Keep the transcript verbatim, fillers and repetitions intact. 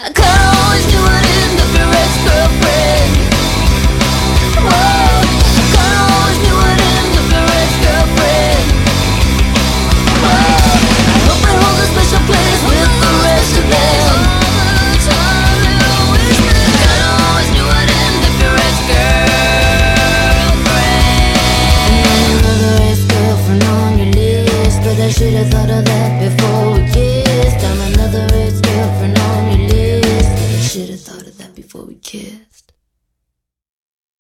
I kinda always knew I'd end up your ex-girlfriend. Whoa, I kinda always knew I'd end up your ex-girlfriend. Whoa, I hope I hold a special place with the rest of them. Kinda always knew I'd end up your ex-girlfriend. And another ex-girlfriend on your list, but I should've thought of that before we kissed. I'm another ex-girlfriend on your list, but I should've thought of that before we kissed.